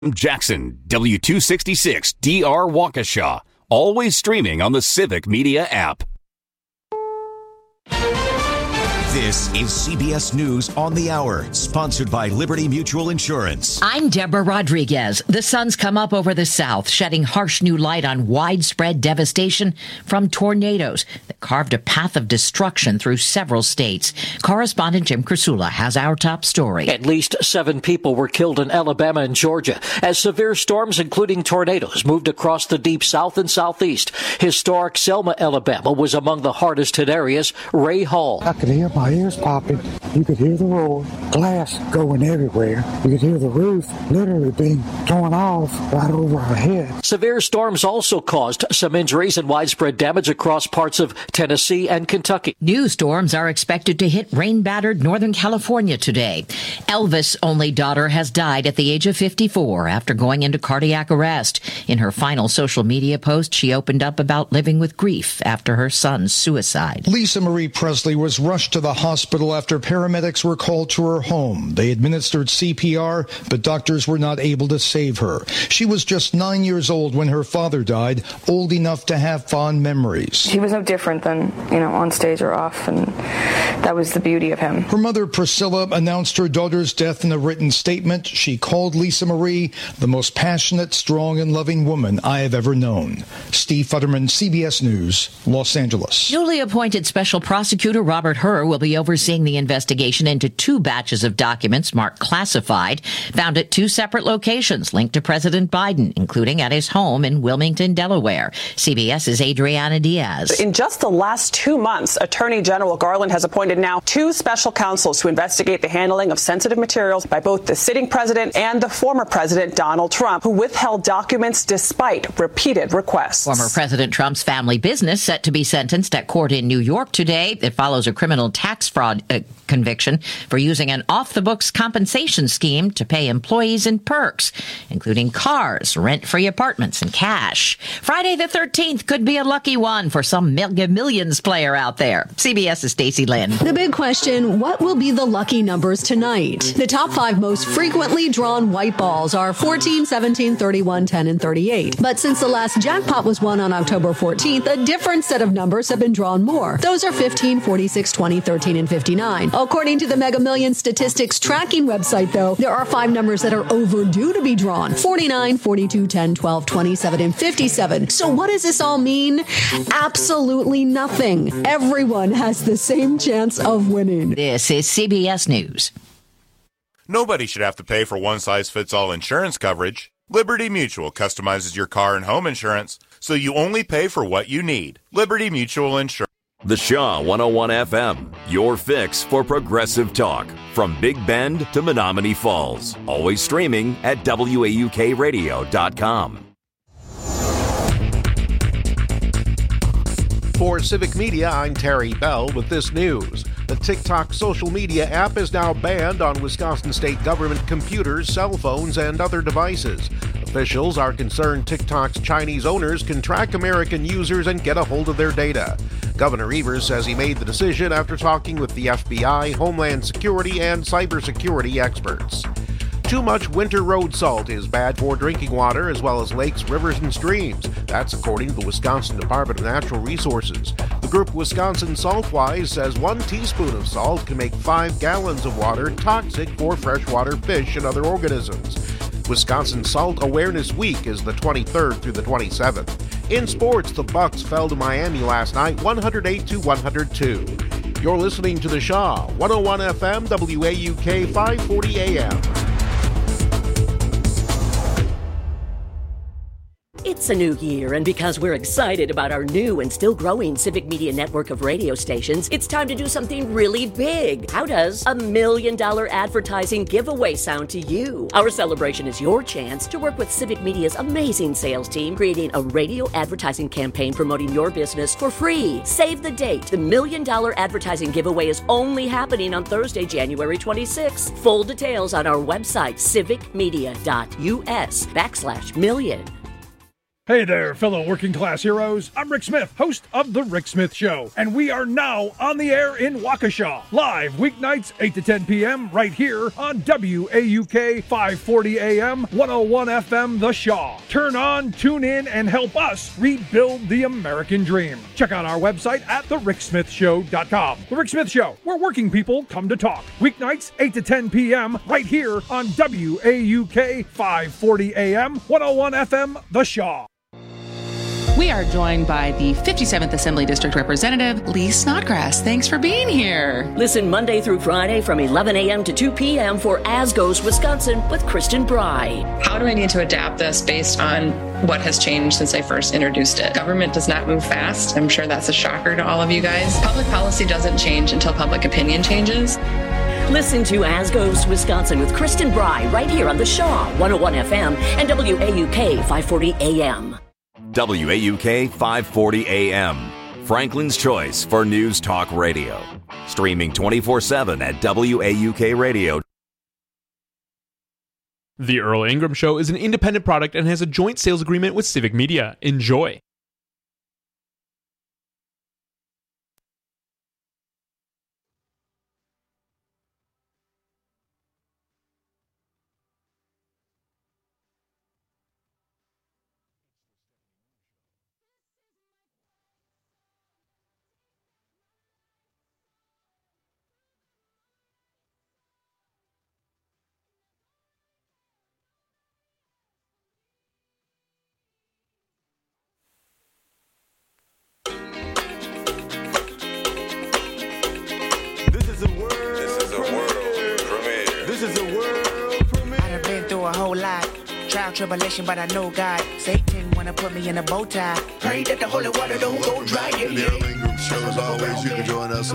Jackson, W266 DR Waukesha. Always streaming on the Civic Media app. This is CBS News on the Hour, sponsored by Liberty Mutual Insurance. I'm Deborah Rodriguez. The sun's come up over the South, shedding harsh new light on widespread devastation from tornadoes that carved a path of destruction through several states. Correspondent Jim Krasula has our top story. At least 7 people were killed in Alabama and Georgia as severe storms, including tornadoes, moved across the deep South and Southeast. Historic Selma, Alabama, was among the hardest hit areas. Ray Hall. I could hear my ears popping. You could hear the roar, glass going everywhere. You could hear the roof literally being torn off right over our head. Severe storms also caused some injuries and widespread damage across parts of Tennessee and Kentucky. New storms are expected to hit rain-battered Northern California today. Elvis' only daughter has died at the age of 54 after going into cardiac arrest. In her final social media post, she opened up about living with grief after her son's suicide. Lisa Marie Presley was rushed to the hospital after paramedics were called to her home. They administered CPR, but doctors were not able to save her. She was just 9 years old when her father died, old enough to have fond memories. He was no different than, on stage or off, and that was the beauty of him. Her mother, Priscilla, announced her daughter's death in a written statement. She called Lisa Marie the most passionate, strong, and loving woman I have ever known. Steve Futterman, CBS News, Los Angeles. Newly appointed Special Prosecutor Robert Hur will be overseeing the investigation into 2 batches of documents marked classified, found at 2 separate locations linked to President Biden, including at his home in Wilmington, Delaware. CBS's Adriana Diaz. In just the last 2 months, Attorney General Garland has appointed now 2 special counsels to investigate the handling of sensitive materials by both the sitting president and the former president, Donald Trump, who withheld documents despite repeated requests. Former President Trump's family business set to be sentenced at court in New York today. It follows a criminal tax fraud conviction for using an off-the-books compensation scheme to pay employees in perks, including cars, rent-free apartments, and cash. Friday the 13th could be a lucky one for some Mega Millions player out there. CBS's Stacey Lynn. The big question, what will be the lucky numbers tonight? The top 5 most frequently drawn white balls are 14, 17, 31, 10, and 38. But since the last jackpot was won on October 14th, a different set of numbers have been drawn more. Those are 15, 46, 20, 13, and 59. According to the Mega Millions statistics tracking website, though, there are 5 numbers that are overdue to be drawn. 49, 42, 10, 12, 27, and 57. So what does this all mean? Absolutely nothing. Everyone has the same chance of winning. This is CBS News. Nobody should have to pay for one-size-fits-all insurance coverage. Liberty Mutual customizes your car and home insurance, so you only pay for what you need. Liberty Mutual Insurance. The Shaw 101 FM, your fix for progressive talk. From Big Bend to Menominee Falls. Always streaming at WAUKradio.com. For Civic Media, I'm Terry Bell with this news. The TikTok social media app is now banned on Wisconsin state government computers, cell phones, and other devices. Officials are concerned TikTok's Chinese owners can track American users and get a hold of their data. Governor Evers says he made the decision after talking with the FBI, Homeland Security, and cybersecurity experts. Too much winter road salt is bad for drinking water as well as lakes, rivers, and streams. That's according to the Wisconsin Department of Natural Resources. The group Wisconsin Saltwise says 1 teaspoon of salt can make 5 gallons of water toxic for freshwater fish and other organisms. Wisconsin Salt Awareness Week is the 23rd through the 27th. In sports, the Bucks fell to Miami last night 108-102. You're listening to The Shaw, 101 FM, WAUK 540 AM. It's a new year, and because we're excited about our new and still growing Civic Media network of radio stations, it's time to do something really big. How does $1 million advertising giveaway sound to you? Our celebration is your chance to work with Civic Media's amazing sales team, creating a radio advertising campaign promoting your business for free. Save the date. The $1 million advertising giveaway is only happening on Thursday, January 26th. Full details on our website, civicmedia.us/million. Hey there, fellow working class heroes. I'm Rick Smith, host of The Rick Smith Show, and we are now on the air in Waukesha, live weeknights 8 to 10 p.m. right here on WAUK 540 AM, 101 FM The Shaw. Turn on, tune in, and help us rebuild the American dream. Check out our website at thericksmithshow.com. The Rick Smith Show, where working people come to talk. Weeknights 8 to 10 p.m. right here on WAUK 540 AM, 101 FM The Shaw. We are joined by the 57th Assembly District Representative, Lee Snodgrass. Thanks for being here. Listen Monday through Friday from 11 a.m. to 2 p.m. for As Goes Wisconsin with Kristen Bry. How do I need to adapt this based on what has changed since I first introduced it? Government does not move fast. I'm sure that's a shocker to all of you guys. Public policy doesn't change until public opinion changes. Listen to As Goes Wisconsin with Kristen Bry right here on the Shaw 101 FM and WAUK 540 AM. WAUK 540 AM, Franklin's choice for news talk radio. Streaming 24/7 at WAUK Radio. The Earl Ingram Show is an independent product and has a joint sales agreement with Civic Media. Enjoy. Tribulation, but I know God. Satan wanna put me in a bow tie. Pray that the holy water don't go dry. The Earl Ingram Show, as always, you can join us at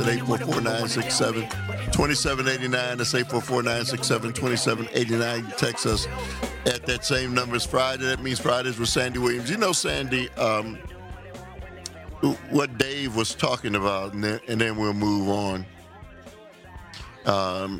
844-967-2789. That's 844-967-2789. You text us at that same number. It's Friday. That means Fridays with Sandy Williams. You know, Sandy, what Dave was talking about, and then we'll move on.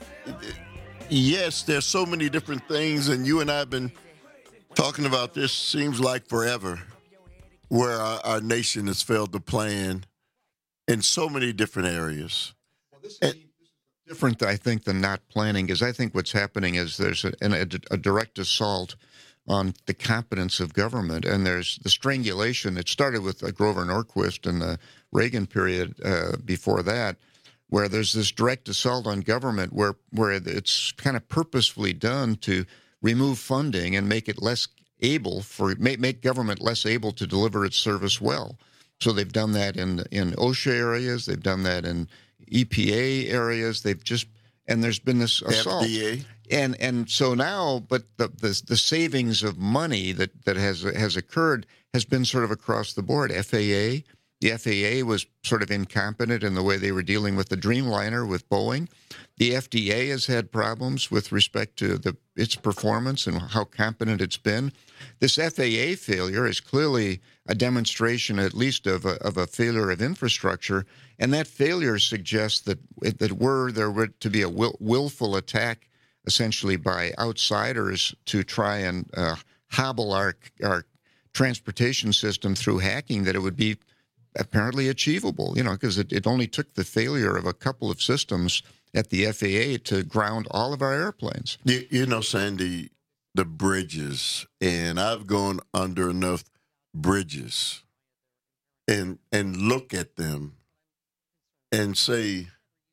Yes, there's so many different things, and you and I have been talking about this, seems like forever, where our nation has failed to plan in so many different areas. Well, this is different, I think, than not planning, because I think what's happening is there's a direct assault on the competence of government, and there's the strangulation. It started with Grover Norquist in the Reagan period before that, where there's this direct assault on government where it's kind of purposefully done to remove funding and make it less able make government less able to deliver its service well. So they've done that in OSHA areas, they've done that in EPA areas, and there's been this assault. FDA. And so now, but the savings of money that has occurred has been sort of across the board. The FAA was sort of incompetent in the way they were dealing with the Dreamliner with Boeing. The FDA has had problems with respect to its performance and how competent it's been. This FAA failure is clearly a demonstration, at least, of a failure of infrastructure, and that failure suggests that were there to be a willful attack, essentially by outsiders to try and hobble our transportation system through hacking, that it would be apparently achievable, because it only took the failure of a couple of systems at the FAA to ground all of our airplanes. Sandy, the bridges, and I've gone under enough bridges and look at them and say,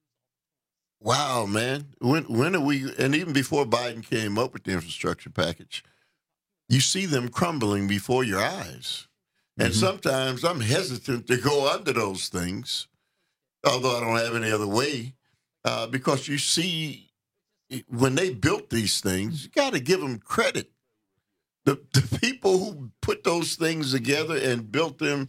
wow, man, when are we, and even before Biden came up with the infrastructure package, you see them crumbling before your eyes. And sometimes I'm hesitant to go under those things, although I don't have any other way, because you see, when they built these things, you got to give them credit. The people who put those things together and built them,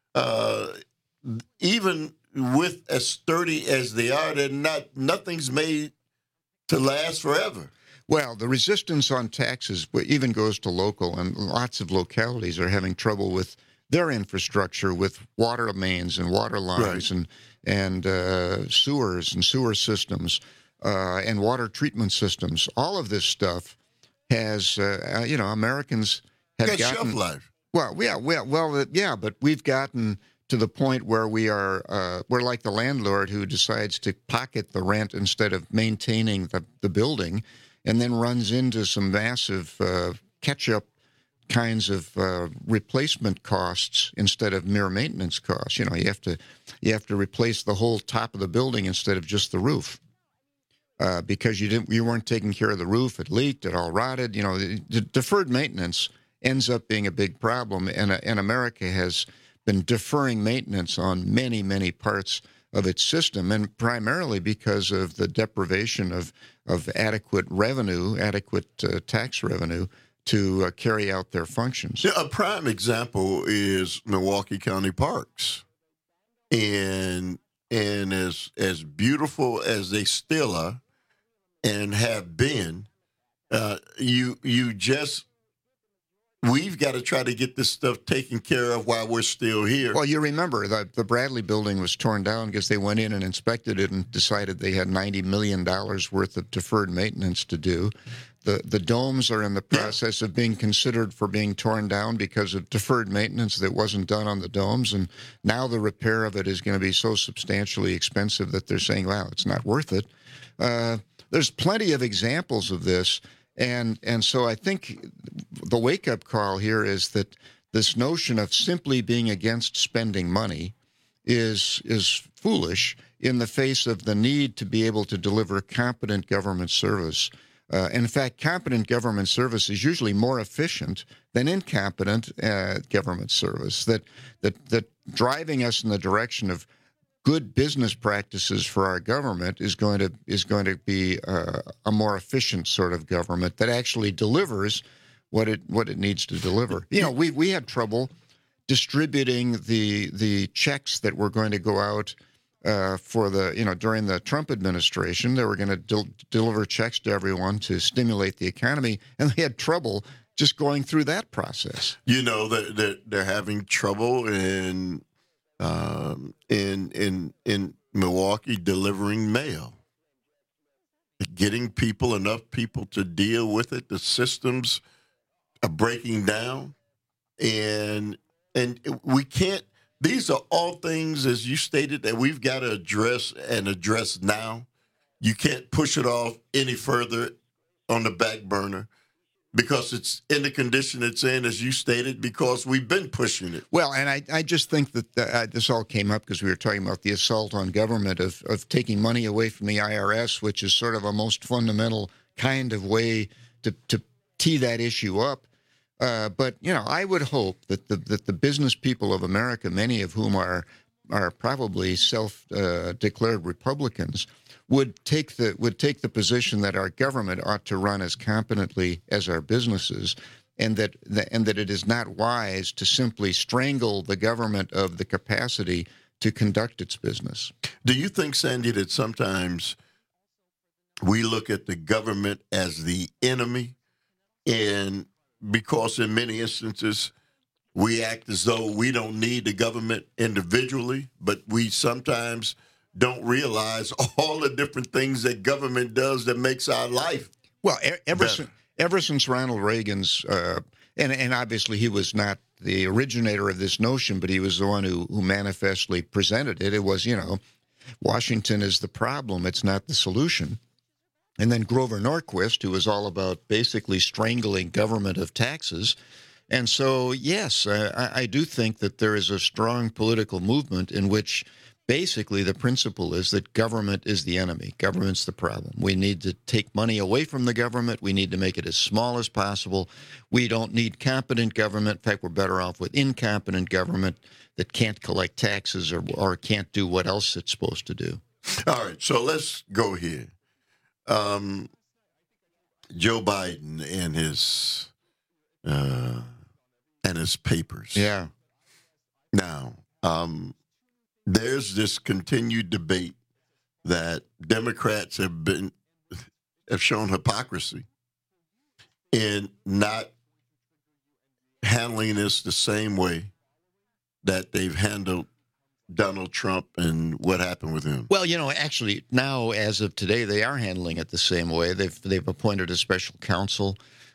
even with as sturdy as they are, nothing's made to last forever. Well, the resistance on taxes even goes to local, and lots of localities are having trouble with their infrastructure, with water mains and water lines, right, and sewers and sewer systems and water treatment systems. All of this stuff has, Americans have gotten shelf life. Well, yeah, but we've gotten to the point where we're like the landlord who decides to pocket the rent instead of maintaining the building, and then runs into some massive catch-up kinds of replacement costs instead of mere maintenance costs. You know, you have to replace the whole top of the building instead of just the roof. Because you weren't taking care of the roof, it leaked, it all rotted. You know, the deferred maintenance ends up being a big problem, and America has been deferring maintenance on many, many parts of its system, and primarily because of the deprivation of adequate revenue, adequate tax revenue to carry out their functions. Yeah, a prime example is Milwaukee County Parks, and as beautiful as they still are and have been, we've got to try to get this stuff taken care of while we're still here. Well, you remember the Bradley building was torn down because they went in and inspected it and decided they had $90 million worth of deferred maintenance to do. The domes are in the process of being considered for being torn down because of deferred maintenance that wasn't done on the domes, and now the repair of it is going to be so substantially expensive that they're saying, wow, it's not worth it. There's plenty of examples of this, and so I think the wake-up call here is that this notion of simply being against spending money is foolish in the face of the need to be able to deliver competent government service. In fact, competent government service is usually more efficient than incompetent government service. That driving us in the direction of good business practices for our government is going to be a more efficient sort of government that actually delivers what it needs to deliver. You know, we had trouble distributing the checks that were going to go out. During the Trump administration, they were going to deliver checks to everyone to stimulate the economy, and they had trouble just going through that process. You know, they're having trouble in Milwaukee delivering mail, getting enough people to deal with it. The systems are breaking down, and we can't. These are all things, as you stated, that we've got to address now. You can't push it off any further on the back burner because it's in the condition it's in, as you stated, because we've been pushing it. Well, and I just think that this all came up because we were talking about the assault on government of taking money away from the IRS, which is sort of a most fundamental kind of way to tee that issue up. But, you know, I would hope that the business people of America, many of whom are probably self-declared Republicans, would take the position that our government ought to run as competently as our businesses, and that it is not wise to simply strangle the government of the capacity to conduct its business. Do you think, Sandy, that sometimes we look at the government as the enemy, and because in many instances we act as though we don't need the government individually, but we sometimes don't realize all the different things that government does that makes our life well, ever since Ronald Reagan's, and obviously he was not the originator of this notion, but he was the one who manifestly presented it. It was, you know, Washington is the problem, it's not the solution. And then Grover Norquist, who was all about basically strangling government of taxes. And so, yes, I do think that there is a strong political movement in which basically the principle is that government is the enemy. Government's the problem. We need to take money away from the government. We need to make it as small as possible. We don't need competent government. In fact, we're better off with incompetent government that can't collect taxes or can't do what else it's supposed to do. All right, so let's go here. Joe Biden and his papers. Yeah. Now, there's this continued debate that Democrats have shown hypocrisy in not handling this the same way that they've handled Donald Trump and what happened with him. Well, you know, actually, now, as of today, they are handling it the same way. They've appointed a special counsel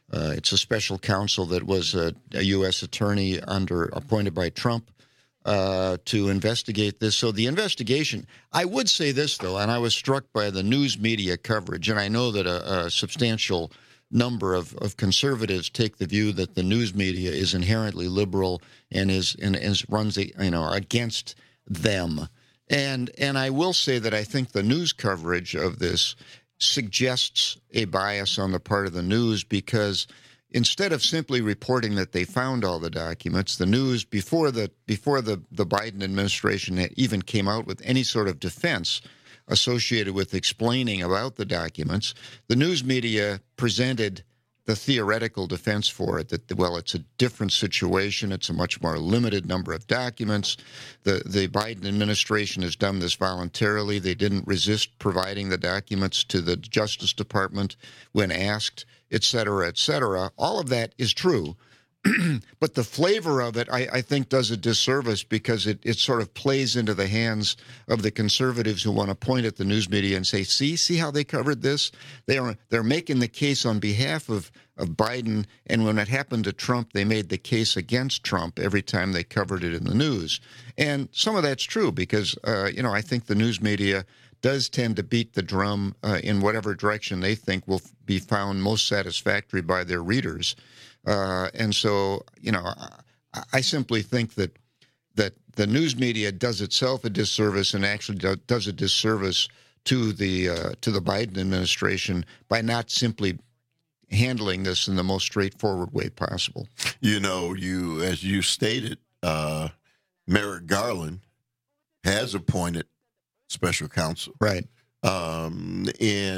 It's a special counsel that was a U.S. attorney appointed by Trump to investigate this. So the investigation, I would say this, though, and I was struck by the news media coverage, and I know that a substantial number of conservatives take the view that the news media is inherently liberal and runs against them. And I will say that I think the news coverage of this suggests a bias on the part of the news, because instead of simply reporting that they found all the documents, the news before the Biden administration even came out with any sort of defense associated with explaining about the documents, the news media presented the theoretical defense for it, that, well, it's a different situation. It's a much more limited number of documents. The Biden administration has done this voluntarily. They didn't resist providing the documents to the Justice Department when asked, et cetera, et cetera. All of that is true. But the flavor of it, I think, does a disservice, because it sort of plays into the hands of the conservatives who want to point at the news media and say, see how they covered this? They're making the case on behalf of Biden, and when it happened to Trump, they made the case against Trump every time they covered it in the news. And some of that's true, because, I think the news media does tend to beat the drum in whatever direction they think will be found most satisfactory by their readers. And so, I simply think that the news media does itself a disservice, and actually does a disservice to the Biden administration by not simply handling this in the most straightforward way possible. As you stated, Merrick Garland has appointed special counsel, right? And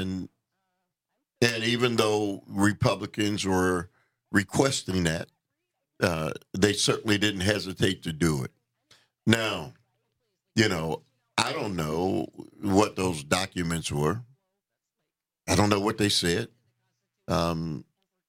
even though Republicans were requesting that, they certainly didn't hesitate to do it. Now, I don't know what those documents were. I don't know what they said. From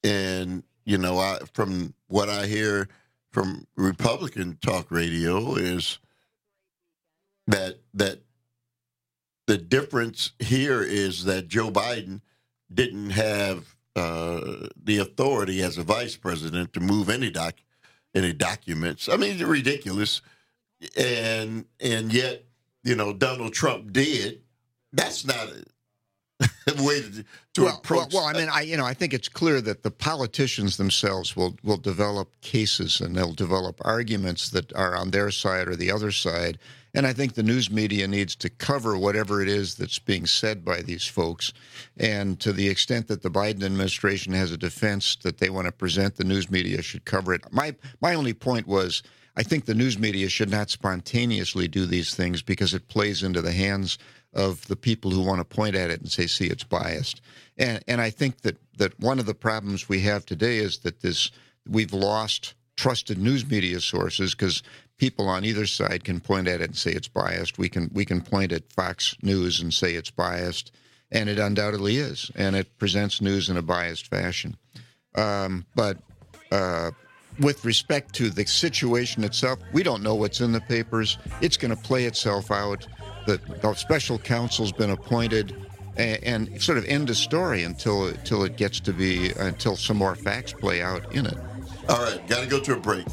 what I hear from Republican talk radio is that the difference here is that Joe Biden didn't have the authority as a vice president to move any documents. I mean, it's ridiculous. And yet, Donald Trump did. That's not a way to approach. Well, I think it's clear that the politicians themselves will develop cases, and they'll develop arguments that are on their side or the other side. And I think the news media needs to cover whatever it is that's being said by these folks. And to the extent that the Biden administration has a defense that they want to present, the news media should cover it. My only point was, I think the news media should not spontaneously do these things, because it plays into the hands of the people who want to point at it and say, see, it's biased. And I think that one of the problems we have today is that we've lost trusted news media sources, because people on either side can point at it and say it's biased. We can point at Fox News and say it's biased, and it undoubtedly is, and it presents news in a biased fashion. But with respect to the situation itself, we don't know what's in the papers. It's going to play itself out. The special counsel's been appointed, and sort of end of story until it gets to be, until some more facts play out in it. All right, got to go to a break.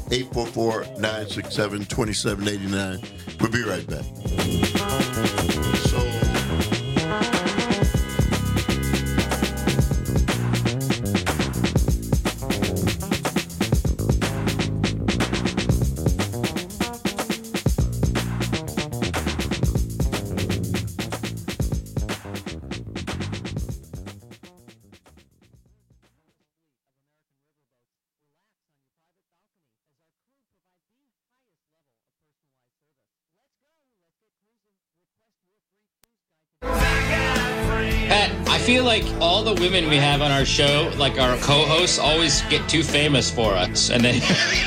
844-967-2789. We'll be right back. I feel like all the women we have on our show, like our co-hosts, always get too famous for us, and then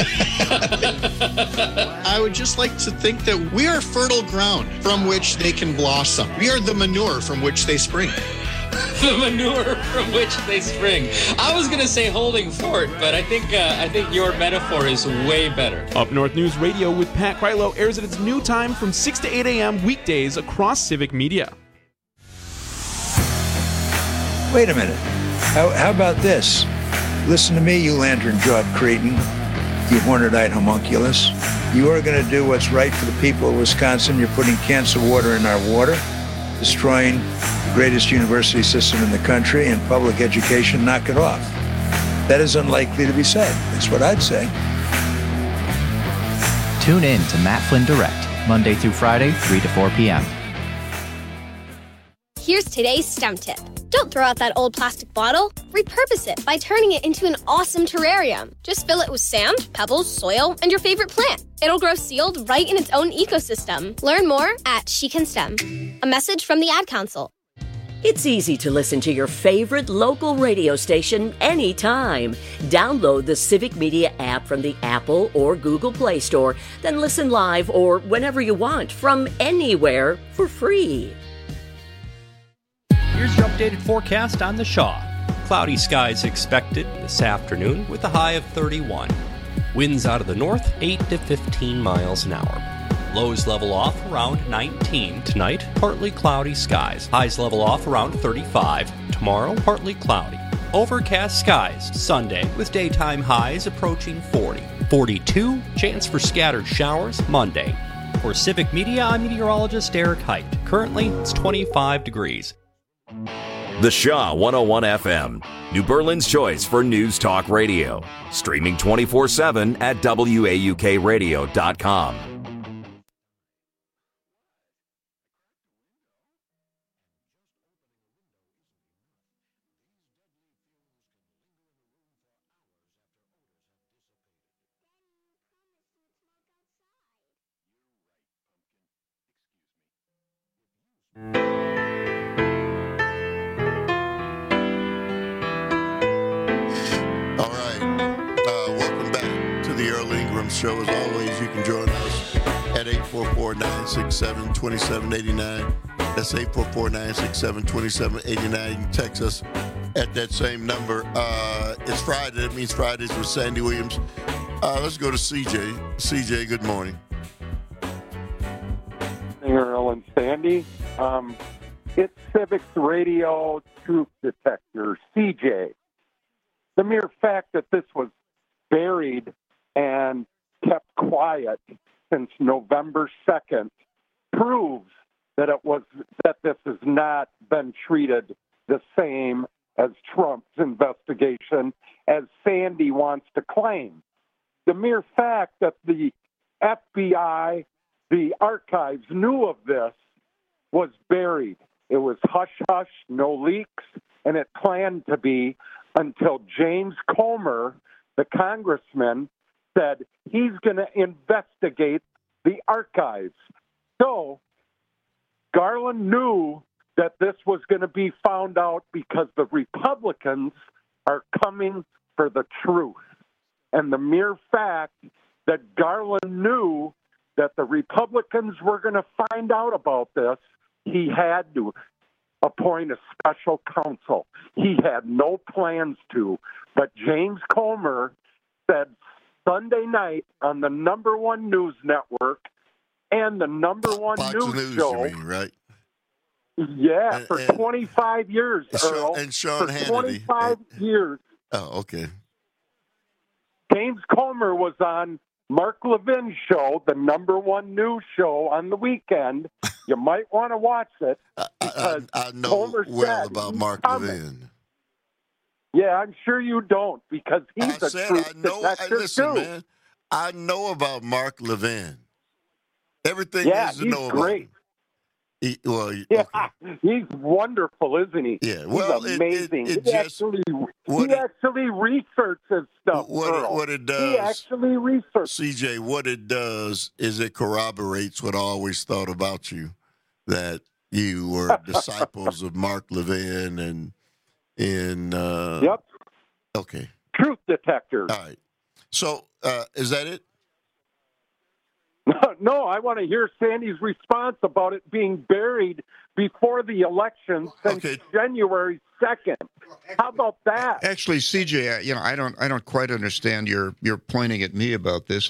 I would just like to think that we are fertile ground from which they can blossom. We are the manure from which they spring. The manure from which they spring. I was gonna say holding fort, but I think your metaphor is way better. Up North News Radio with Pat Krylo airs at its new time from 6 to 8 a.m. weekdays across Civic Media. Wait a minute. How about this? Listen to me, you lantern-jawed cretin, you horned-eyed homunculus. You are going to do what's right for the people of Wisconsin. You're putting cancer water in our water, destroying the greatest university system in the country, and public education. Knock it off. That is unlikely to be said. That's what I'd say. Tune in to Matt Flynn Direct, Monday through Friday, 3 to 4 p.m. Here's today's STEM tip. Don't throw out that old plastic bottle. Repurpose it by turning it into an awesome terrarium. Just fill it with sand, pebbles, soil, and your favorite plant. It'll grow sealed right in its own ecosystem. Learn more at She Can STEM. A message from the Ad Council. It's easy to listen to your favorite local radio station anytime. Download the Civic Media app from the Apple or Google Play Store, then listen live or whenever you want from anywhere for free. Here's your updated forecast on the Shaw. Cloudy skies expected this afternoon with a high of 31. Winds out of the north, 8 to 15 miles an hour. Lows level off around 19 tonight, partly cloudy skies. Highs level off around 35. Tomorrow, partly cloudy. Overcast skies Sunday with daytime highs approaching 40. 42, chance for scattered showers Monday. For Civic Media, I'm meteorologist Eric Height. Currently, it's 25 degrees. The Shaw 101 FM, New Berlin's choice for news talk radio. Streaming 24/7 at WAUKradio.com. Show. As always, you can join us at 844-967-2789. That's 844-967-2789. You can text us at that same number. It's Friday. That means Fridays with Sandy Williams. Let's go to CJ. CJ, good morning. Earl and Sandy. It's Civics Radio Truth Detector, CJ. The mere fact that this was buried and kept quiet since November 2nd proves that this has not been treated the same as Trump's investigation as Sandy wants to claim. The mere fact that the FBI, the archives knew of this was buried. It was hush-hush, no leaks, and it planned to be until James Comer, the congressman, said he's going to investigate the archives. So Garland knew that this was going to be found out because the Republicans are coming for the truth. And the mere fact that Garland knew that the Republicans were going to find out about this, he had to appoint a special counsel. He had no plans to. But James Comer said Sunday night on the number one news network and the number one Fox news show. You mean, right? Yeah, for 25 years, Earl. And Sean for Hannity. 25 years. Oh, okay. James Comer was on Mark Levin's show, the number one news show on the weekend. You might want to watch it. I know Comer well about Mark Levin. Yeah, I'm sure you don't, because he's a truth detector listen, too. Man, I know about Mark Levin. Everything yeah, is to know great. About him. He's wonderful, isn't he? Yeah, well, he's amazing. He actually researches stuff. What it does, he actually researches. CJ, what it does is it corroborates what I always thought about you, that you were disciples of Mark Levin and. Yep. Okay. Truth detectors. All right. So, is that it? No, I want to hear Sandy's response about it being buried before the election since January 2nd. How about that? Actually, CJ, I don't quite understand your pointing at me about this.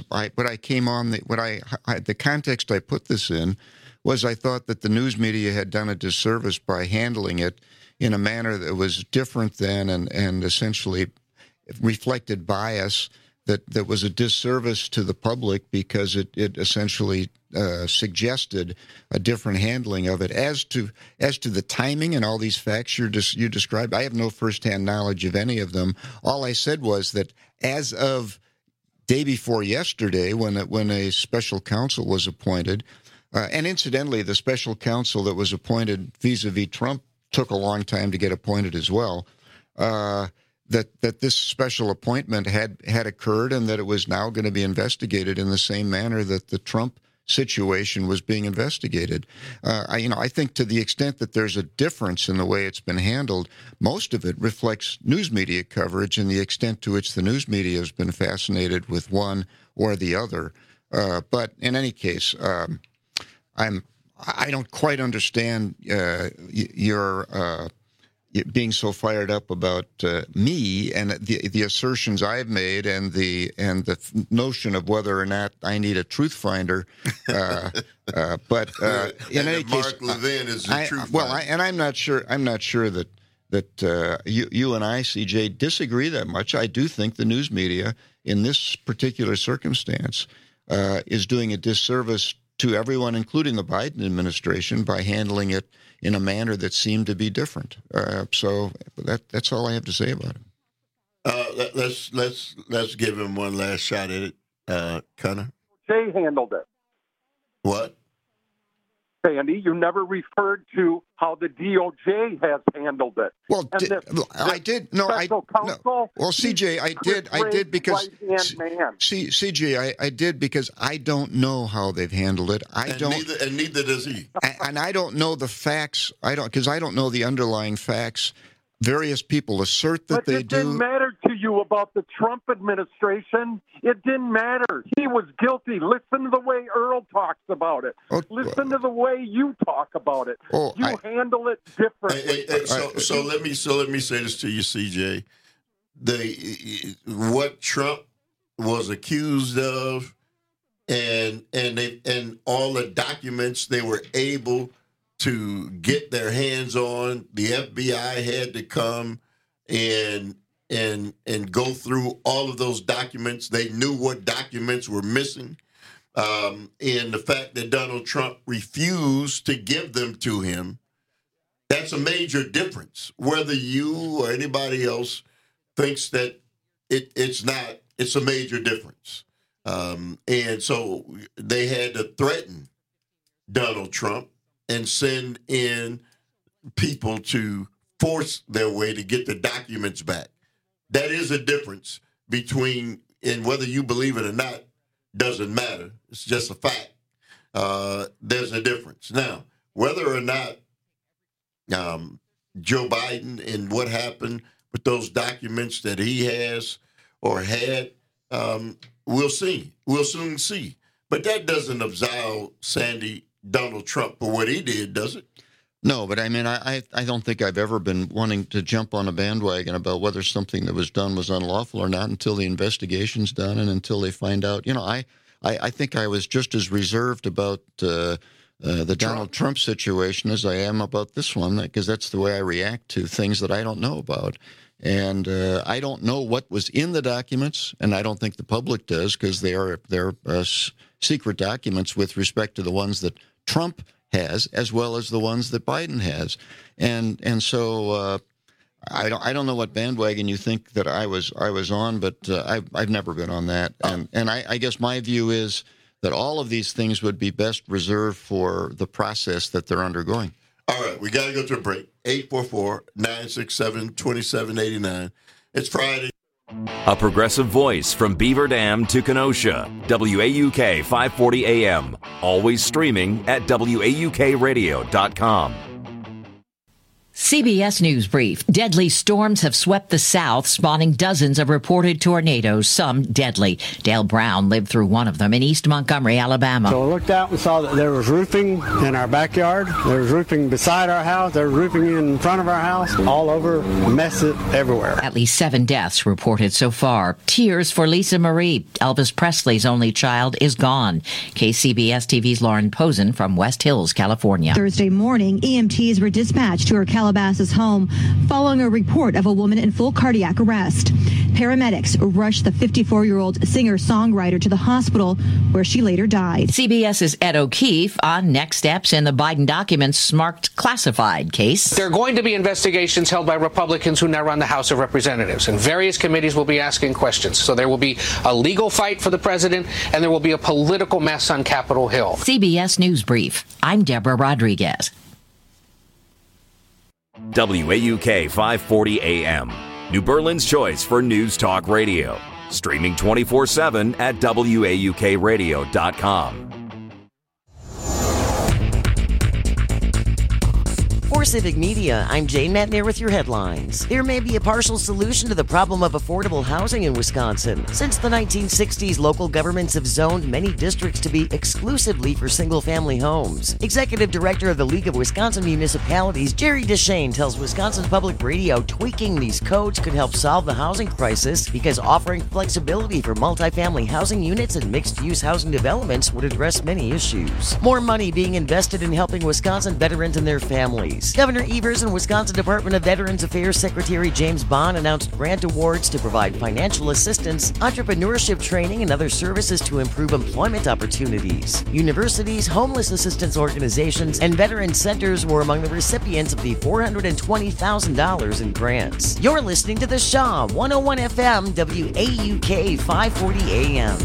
The context I put this in was I thought that the news media had done a disservice by handling it in a manner that was different than and essentially reflected bias that was a disservice to the public because it essentially suggested a different handling of it. As to the timing and all these facts you described, I have no firsthand knowledge of any of them. All I said was that as of day before yesterday, when a special counsel was appointed, and incidentally, the special counsel that was appointed vis-a-vis Trump took a long time to get appointed as well. That this special appointment had occurred and that it was now going to be investigated in the same manner that the Trump situation was being investigated. I think to the extent that there's a difference in the way it's been handled, most of it reflects news media coverage and the extent to which the news media has been fascinated with one or the other. But in any case, I don't quite understand your being so fired up about me and the assertions I've made and the notion of whether or not I need a truth finder. But in any case, Mark Levin is the truth finder. And I'm not sure that you and I, CJ, disagree that much. I do think the news media in this particular circumstance is doing a disservice to everyone, including the Biden administration, by handling it in a manner that seemed to be different. So that's all I have to say about it. Let's give him one last shot at it, Connor. Jay handled it. What? Sandy, you never referred to how the DOJ has handled it. Well, I did. No, well, CJ, I did because CJ, I did because I don't know how they've handled it. Neither does he. And I don't know the facts. I don't know the underlying facts. Various people assert that they do. But it didn't matter to you about the Trump administration. It didn't matter. He was guilty. Listen to the way Earl talks about it. Listen to the way you talk about it. Handle it differently. So let me say this to you, CJ. What Trump was accused of, and all the documents they were able to get their hands on, the FBI had to come and go through all of those documents. They knew what documents were missing. And the fact that Donald Trump refused to give them to him, that's a major difference. Whether you or anybody else thinks that it's not, it's a major difference. And so they had to threaten Donald Trump and send in people to force their way to get the documents back. That is a difference between, and whether you believe it or not, doesn't matter. It's just a fact. There's a difference. Now, whether or not Joe Biden and what happened with those documents that he has or had, we'll see. We'll soon see. But that doesn't absolve Donald Trump for what he did, does it? No, but I mean, I don't think I've ever been wanting to jump on a bandwagon about whether something that was done was unlawful or not until the investigation's done and until they find out. I think I was just as reserved about the Donald Trump situation as I am about this one, because that's the way I react to things that I don't know about. And I don't know what was in the documents, and I don't think the public does, because they're secret documents with respect to the ones that Trump has, as well as the ones that Biden has, and so I don't know what bandwagon you think that I was on, but I've never been on that, and I guess my view is that all of these things would be best reserved for the process that they're undergoing. All right, we got to go to a break. 844-967-2789. It's Friday. A progressive voice from Beaver Dam to Kenosha. WAUK 540 AM. Always streaming at WAUKradio.com. CBS News Brief. Deadly storms have swept the South, spawning dozens of reported tornadoes, some deadly. Dale Brown lived through one of them in East Montgomery, Alabama. So I looked out and saw that there was roofing in our backyard. There was roofing beside our house. There was roofing in front of our house. All over, mess it everywhere. At least 7 deaths reported so far. Tears for Lisa Marie. Elvis Presley's only child is gone. KCBS TV's Lauren Posen from West Hills, California. Thursday morning, EMTs were dispatched to her Calabasas home following a report of a woman in full cardiac arrest. Paramedics rushed the 54-year-old singer-songwriter to the hospital where she later died. CBS's Ed O'Keefe on next steps in the Biden documents marked classified case. There are going to be investigations held by Republicans who now run the House of Representatives, and various committees will be asking questions. So there will be a legal fight for the president, and there will be a political mess on Capitol Hill. CBS News Brief. I'm Deborah Rodriguez. WAUK 540 AM, New Berlin's choice for News Talk Radio. Streaming 24/7 at WAUKradio.com. For Civic Media, I'm Jane Matnier with your headlines. There may be a partial solution to the problem of affordable housing in Wisconsin. Since the 1960s, local governments have zoned many districts to be exclusively for single-family homes. Executive Director of the League of Wisconsin Municipalities, Jerry Deshane, tells Wisconsin Public Radio tweaking these codes could help solve the housing crisis because offering flexibility for multifamily housing units and mixed-use housing developments would address many issues. More money being invested in helping Wisconsin veterans and their families. Governor Evers and Wisconsin Department of Veterans Affairs Secretary James Bond announced grant awards to provide financial assistance, entrepreneurship training, and other services to improve employment opportunities. Universities, homeless assistance organizations, and veteran centers were among the recipients of the $420,000 in grants. You're listening to The Shaw, 101 FM, WAUK 540 AM.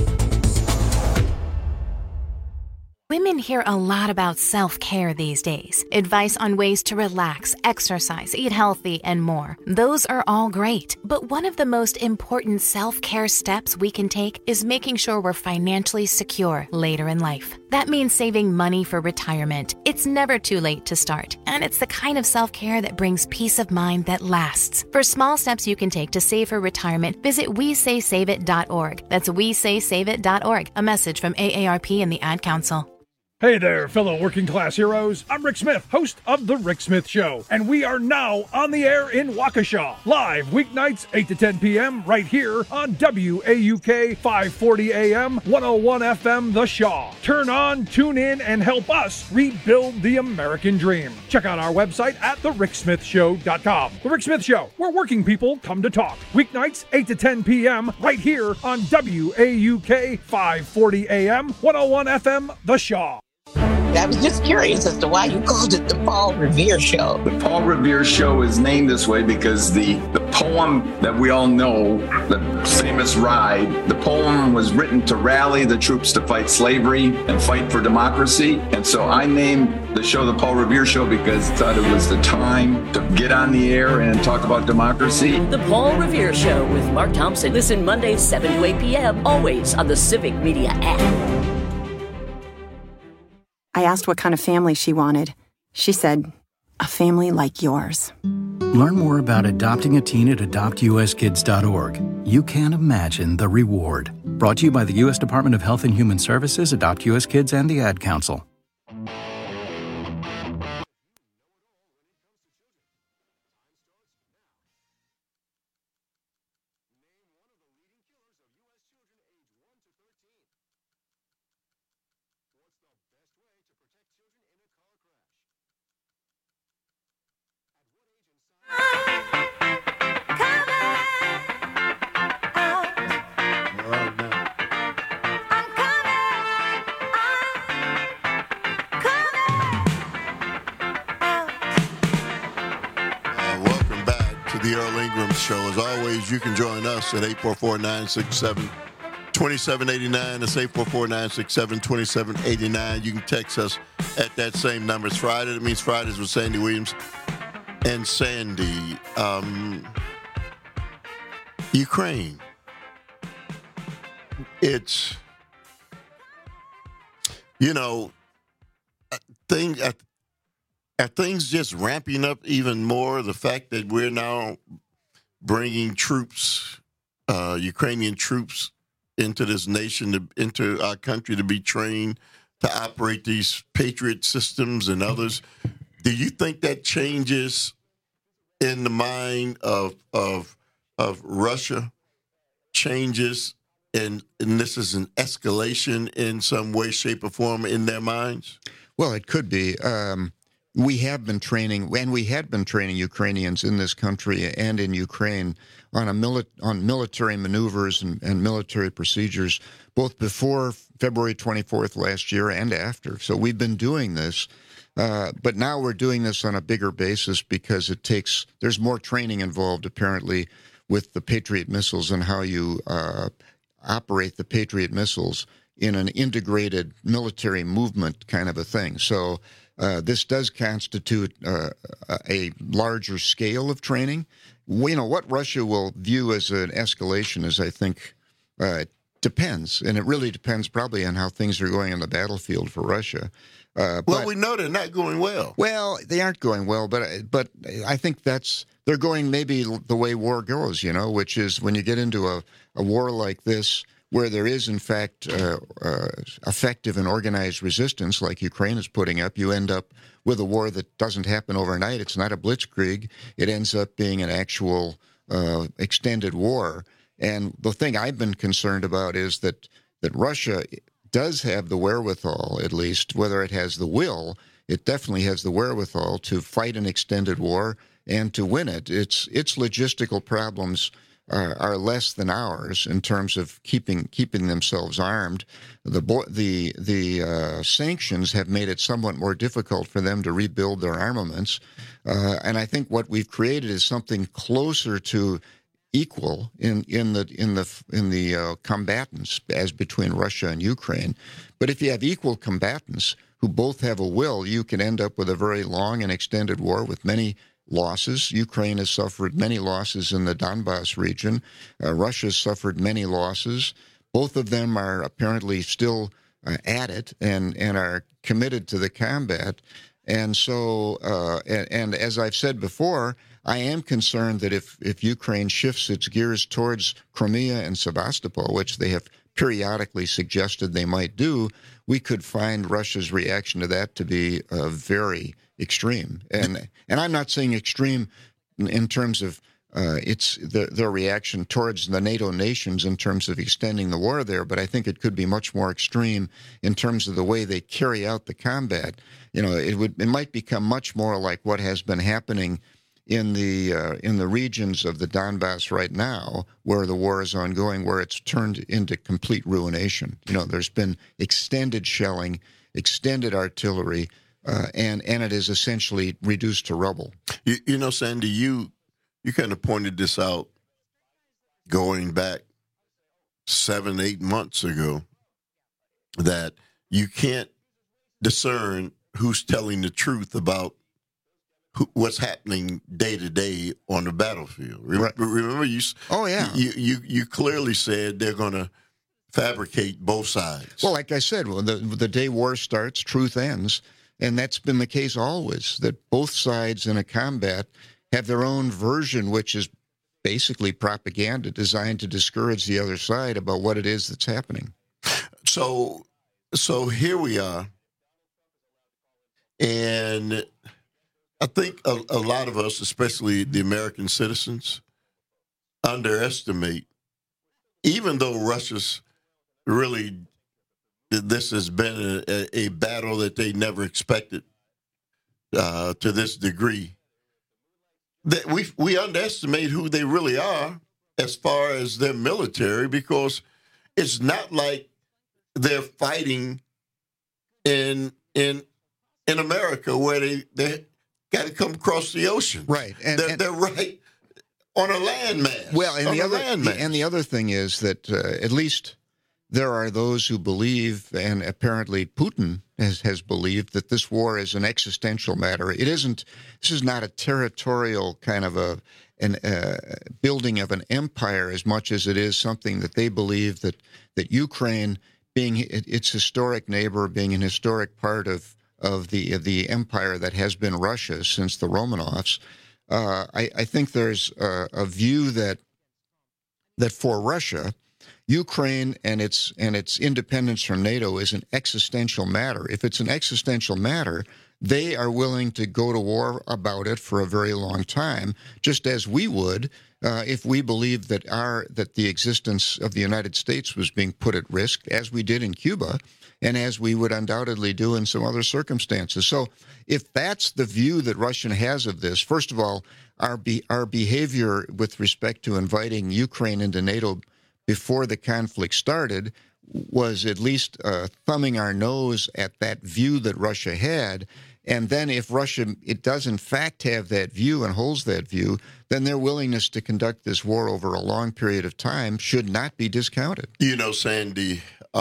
Women hear a lot about self-care these days. Advice on ways to relax, exercise, eat healthy, and more. Those are all great. But one of the most important self-care steps we can take is making sure we're financially secure later in life. That means saving money for retirement. It's never too late to start. And it's the kind of self-care that brings peace of mind that lasts. For small steps you can take to save for retirement, visit WeSaySaveIt.org. That's WeSaySaveIt.org. A message from AARP and the Ad Council. Hey there, fellow working class heroes. I'm Rick Smith, host of The Rick Smith Show, and we are now on the air in Waukesha, live weeknights 8 to 10 p.m. right here on WAUK 540 AM, 101 FM, The Shaw. Turn on, tune in, and help us rebuild the American dream. Check out our website at thericksmithshow.com. The Rick Smith Show, where working people come to talk. Weeknights 8 to 10 p.m. right here on WAUK 540 AM, 101 FM, The Shaw. I was just curious as to why you called it the Paul Revere Show. The Paul Revere Show is named this way because the poem that we all know, the famous Ride, the poem was written to rally the troops to fight slavery and fight for democracy. And so I named the show the Paul Revere Show because I thought it was the time to get on the air and talk about democracy. The Paul Revere Show with Mark Thompson. Listen Mondays 7 to 8 p.m. always on the Civic Media app. I asked what kind of family she wanted. She said, a family like yours. Learn more about adopting a teen at adoptuskids.org. You can't imagine the reward. Brought to you by the U.S. Department of Health and Human Services, Adopt U.S. Kids, and the Ad Council. The Earl Ingram Show. As always, you can join us at 844-967-2789. That's 844-967-2789. You can text us at that same number. It's Friday. That means Fridays with Sandy Williams and Sandy. Ukraine. It's, are things just ramping up even more? The fact that we're now bringing troops, Ukrainian troops, into this nation, into our country to be trained to operate these Patriot systems and others. Do you think that changes in the mind of Russia? Changes, and this is an escalation in some way, shape, or form in their minds? Well, it could be. we have been training, and we had been training Ukrainians in this country and in Ukraine on military maneuvers and military procedures, both before February 24th last year and after. So we've been doing this, but now we're doing this on a bigger basis because there's more training involved, apparently, with the Patriot missiles and how you operate the Patriot missiles in an integrated military movement kind of a thing. So this does constitute a larger scale of training. What Russia will view as an escalation is, I think, depends, and it really depends probably on how things are going on the battlefield for Russia. Well, we know they're not going well. Well, they aren't going well, but I think they're going maybe the way war goes, which is when you get into a war like this, where there is, in fact, effective and organized resistance like Ukraine is putting up, you end up with a war that doesn't happen overnight. It's not a blitzkrieg. It ends up being an actual extended war. And the thing I've been concerned about is that Russia does have the wherewithal, at least, whether it has the will, it definitely has the wherewithal to fight an extended war and to win it. Its logistical problems are less than ours in terms of keeping themselves armed. The sanctions have made it somewhat more difficult for them to rebuild their armaments, and I think what we've created is something closer to equal in the combatants as between Russia and Ukraine. But if you have equal combatants who both have a will, you can end up with a very long and extended war with many losses. Ukraine has suffered many losses in the Donbass region. Russia has suffered many losses. Both of them are apparently still at it and are committed to the combat. And so, and as I've said before, I am concerned that if Ukraine shifts its gears towards Crimea and Sevastopol, which they have periodically suggested they might do, we could find Russia's reaction to that to be very extreme. And I'm not saying extreme in terms of it's their reaction towards the NATO nations in terms of extending the war there, but I think it could be much more extreme in terms of the way they carry out the combat. It might become much more like what has been happening in the regions of the Donbass right now, where the war is ongoing, where it's turned into complete ruination. There's been extended shelling, extended artillery, and it is essentially reduced to rubble. Sandy, you kind of pointed this out going back 7-8 months ago, that you can't discern who's telling the truth about what's happening day to day on the battlefield. Remember, you clearly said they're going to fabricate both sides. Well, like I said, the day war starts, truth ends, and that's been the case always. That both sides in a combat have their own version, which is basically propaganda designed to discourage the other side about what it is that's happening. So here we are, and I think a lot of us, especially the American citizens, underestimate, even though Russia's really, this has been a battle that they never expected to this degree, that we underestimate who they really are as far as their military, because it's not like they're fighting in America where they got to come across the ocean. Right. They're right on a landmass. Well, and the other thing is that at least there are those who believe, and apparently Putin has believed, that this war is an existential matter. It isn't. This is not a territorial kind of a building of an empire as much as it is something that they believe that Ukraine, being its historic neighbor, being an historic part of the empire that has been Russia since the Romanovs, I think there's a view that for Russia, Ukraine and its independence from NATO is an existential matter. If it's an existential matter, they are willing to go to war about it for a very long time, just as we would if we believed that the existence of the United States was being put at risk, as we did in Cuba, and as we would undoubtedly do in some other circumstances. So if that's the view that Russia has of this, first of all, our behavior with respect to inviting Ukraine into NATO before the conflict started was at least thumbing our nose at that view that Russia had. And then if Russia, it does in fact have that view and holds that view, then their willingness to conduct this war over a long period of time should not be discounted. You know, Sandy,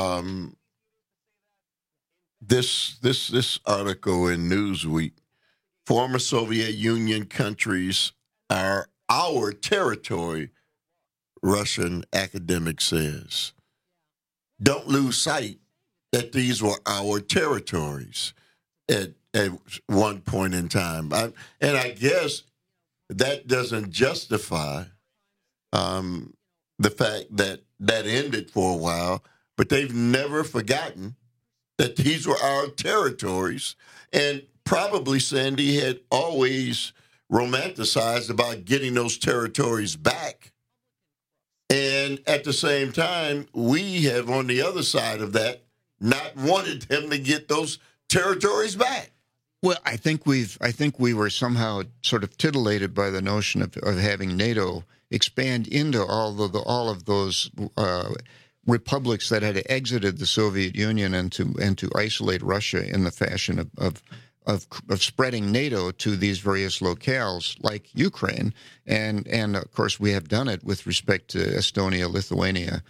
this article in Newsweek, former Soviet Union countries are our territory, Russian academic says. Don't lose sight that these were our territories at one point in time. And I guess that doesn't justify the fact that ended for a while, but they've never forgotten that these were our territories. And probably Sandy had always romanticized about getting those territories back. And at the same time, we have on the other side of that not wanted them to get those territories back. Well, I think we were somehow sort of titillated by the notion of having NATO expand into all of those republics that had exited the Soviet Union and to isolate Russia in the fashion of spreading NATO to these various locales like Ukraine, and of course we have done it with respect to Estonia, Lithuania.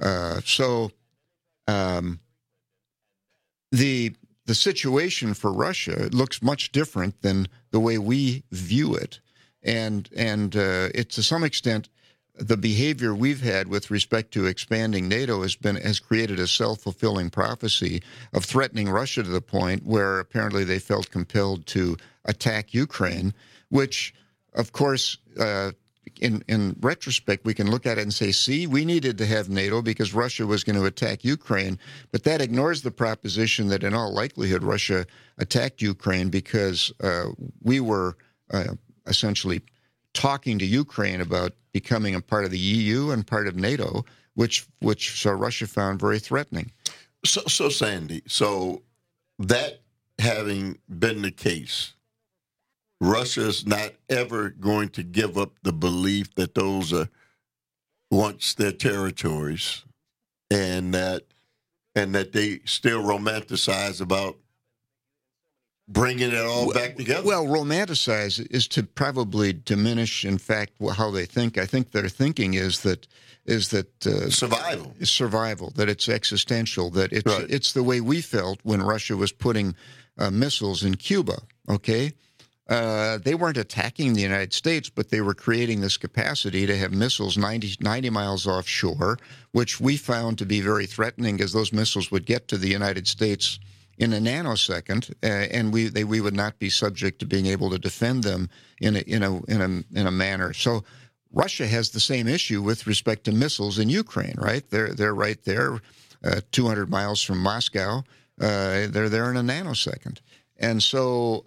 The situation for Russia looks much different than the way we view it, and it to some extent the behavior we've had with respect to expanding NATO has created a self-fulfilling prophecy of threatening Russia to the point where apparently they felt compelled to attack Ukraine, which, of course, in retrospect, we can look at it and say, see, we needed to have NATO because Russia was going to attack Ukraine. But that ignores the proposition that in all likelihood Russia attacked Ukraine because we were essentially talking to Ukraine about becoming a part of the EU and part of NATO, which Russia found very threatening. So Sandy, that having been the case, Russia's not ever going to give up the belief that those are once their territories, and that they still romanticize about bringing it all back together. Well, romanticize is to probably diminish, in fact, how they think. I think their thinking is that survival, that it's existential, that it's the way we felt when Russia was putting missiles in Cuba. Okay. They weren't attacking the United States, but they were creating this capacity to have missiles 90 miles offshore, which we found to be very threatening because those missiles would get to the United States in a nanosecond, and we would not be subject to being able to defend them in a manner. So Russia has the same issue with respect to missiles in Ukraine, right? They're right there, 200 miles from Moscow. They're there in a nanosecond, and so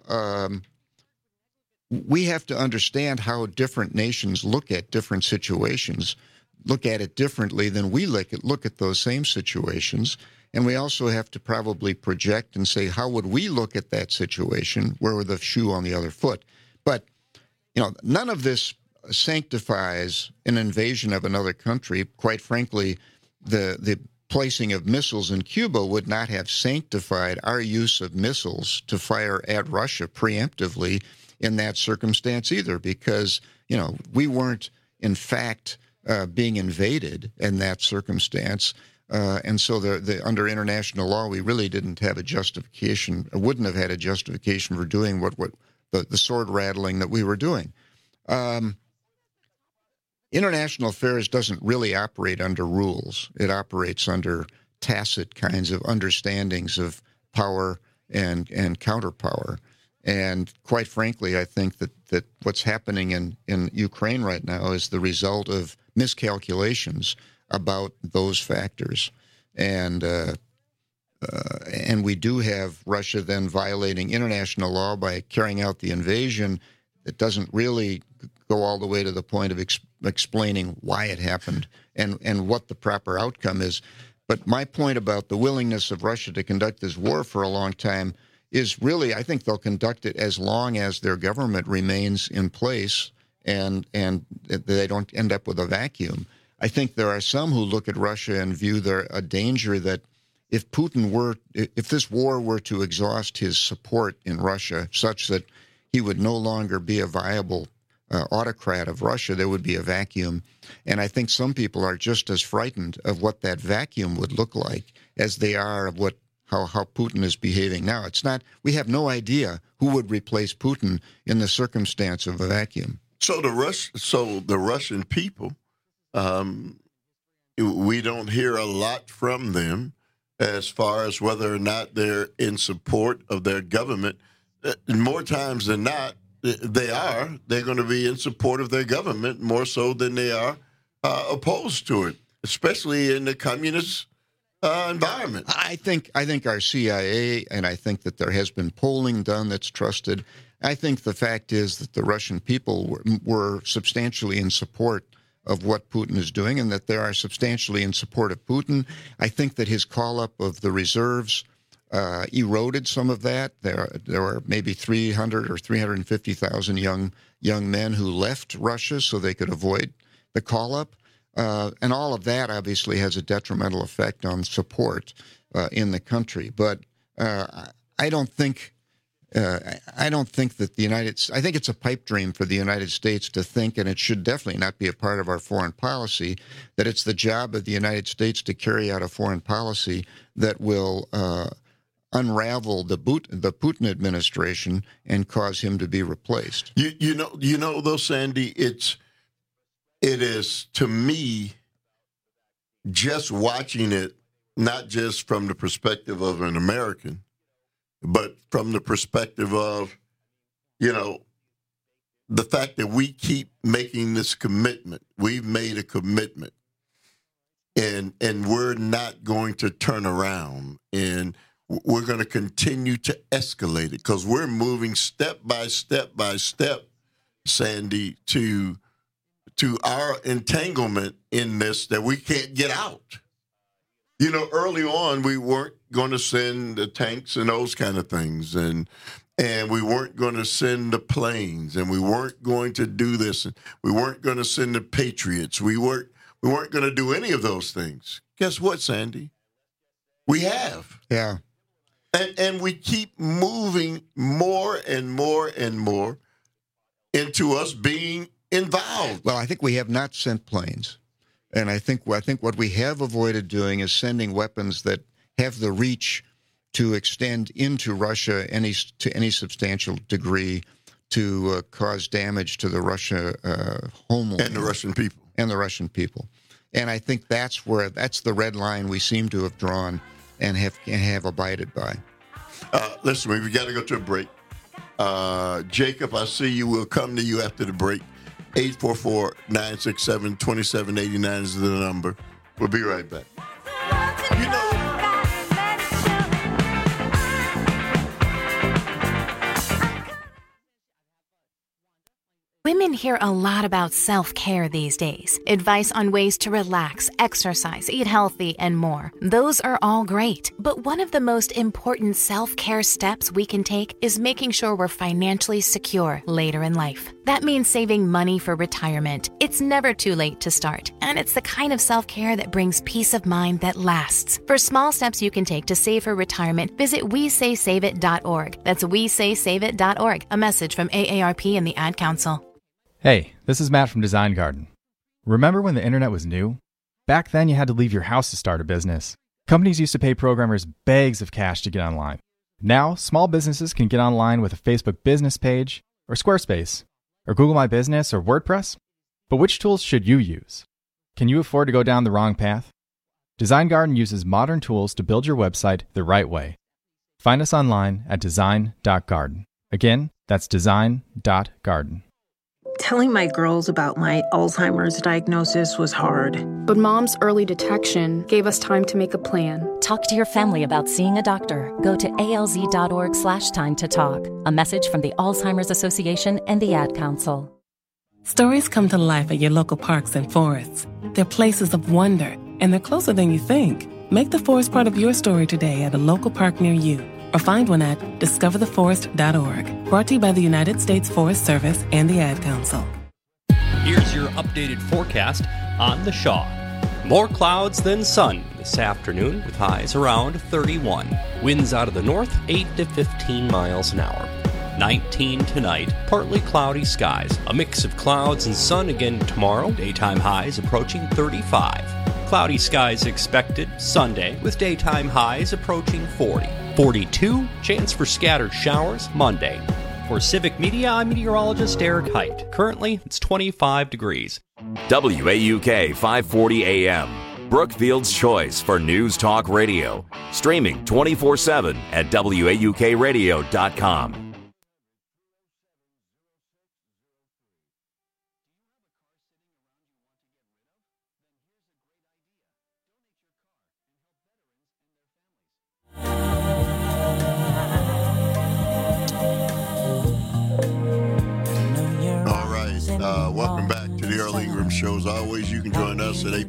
we have to understand how different nations look at different situations, look at it differently than we look at those same situations. And we also have to probably project and say, how would we look at that situation? Where were the shoe on the other foot? But, none of this sanctifies an invasion of another country. Quite frankly, the placing of missiles in Cuba would not have sanctified our use of missiles to fire at Russia preemptively in that circumstance either, because, we weren't, in fact, being invaded in that circumstance. And so under international law, we really didn't have a justification, wouldn't have had a justification for doing what the sword rattling that we were doing. International affairs doesn't really operate under rules. It operates under tacit kinds of understandings of power and counterpower. And quite frankly, I think that what's happening in Ukraine right now is the result of miscalculations about those factors, and we do have Russia then violating international law by carrying out the invasion. It doesn't really go all the way to the point of explaining why it happened and what the proper outcome is. But my point about the willingness of Russia to conduct this war for a long time is really, I think they'll conduct it as long as their government remains in place and they don't end up with a vacuum. I think there are some who look at Russia and view there a danger that if this war were to exhaust his support in Russia such that he would no longer be a viable autocrat of Russia, there would be a vacuum. And I think some people are just as frightened of what that vacuum would look like as they are of how Putin is behaving now. It's not, we have no idea who would replace Putin in the circumstance of a vacuum. So the Russian people, we don't hear a lot from them as far as whether or not they're in support of their government. More times than not, they're going to be in support of their government more so than they are opposed to it, especially in the communist environment. I think our CIA, and I think that there has been polling done that's trusted. I think the fact is that the Russian people were substantially in support of what Putin is doing, and that they are substantially in support of Putin. I think that his call-up of the reserves eroded some of that. There were maybe 300 or 350,000 young men who left Russia so they could avoid the call-up. And all of that obviously has a detrimental effect on support in the country. But I don't think that I think it's a pipe dream for the United States to think, and it should definitely not be a part of our foreign policy, that it's the job of the United States to carry out a foreign policy that will unravel the Putin administration and cause him to be replaced. You know though, Sandy, it is, to me, just watching it, not just from the perspective of an American, but from the perspective of, the fact that we keep making this commitment. We've made a commitment, and we're not going to turn around, and we're going to continue to escalate it because we're moving step by step by step, Sandy, to our entanglement in this that we can't get out. Early on, we weren't going to send the tanks and those kind of things, and we weren't going to send the planes, and we weren't going to do this, and we weren't going to send the Patriots. We weren't going to do any of those things. Guess what, Sandy? We have. Yeah. And we keep moving more and more and more into us being involved. Well, I think we have not sent planes. And I think what we have avoided doing is sending weapons that have the reach to extend into Russia to any substantial degree to cause damage to the Russia homeland. And the Russian people. And I think that's the red line we seem to have drawn and have abided by. Listen, we got to go to a break. Jacob, I see you. We'll come to you after the break. 844-967-2789 is the number. We'll be right back. Women hear a lot about self-care these days. Advice on ways to relax, exercise, eat healthy, and more. Those are all great. But one of the most important self-care steps we can take is making sure we're financially secure later in life. That means saving money for retirement. It's never too late to start. And it's the kind of self-care that brings peace of mind that lasts. For small steps you can take to save for retirement, visit WeSaySaveIt.org. That's WeSaySaveIt.org. A message from AARP and the Ad Council. Hey, this is Matt from Design Garden. Remember when the internet was new? Back then you had to leave your house to start a business. Companies used to pay programmers bags of cash to get online. Now, small businesses can get online with a Facebook business page, or Squarespace, or Google My Business, or WordPress. But which tools should you use? Can you afford to go down the wrong path? Design Garden uses modern tools to build your website the right way. Find us online at design.garden. Again, that's design.garden. Telling my girls about my Alzheimer's diagnosis was hard. But Mom's early detection gave us time to make a plan. Talk to your family about seeing a doctor. Go to alz.org/time to talk. A message from the Alzheimer's Association and the Ad Council. Stories come to life at your local parks and forests. They're places of wonder, and they're closer than you think. Make the forest part of your story today at a local park near you, or find one at discovertheforest.org. Brought to you by the United States Forest Service and the Ad Council. Here's your updated forecast on the Shaw. More clouds than sun this afternoon, with highs around 31. Winds out of the north, 8 to 15 miles an hour. 19 tonight, partly cloudy skies. A mix of clouds and sun again tomorrow. Daytime highs approaching 35. Cloudy skies expected Sunday, with daytime highs approaching 40. 42, chance for scattered showers Monday. For Civic Media, I'm meteorologist Eric Height. Currently, it's 25 degrees. WAUK 540 AM, Brookfield's choice for News Talk Radio. Streaming 24/7 at WAUKradio.com. Welcome back to the Earl Ingram Show. As always, you can join us at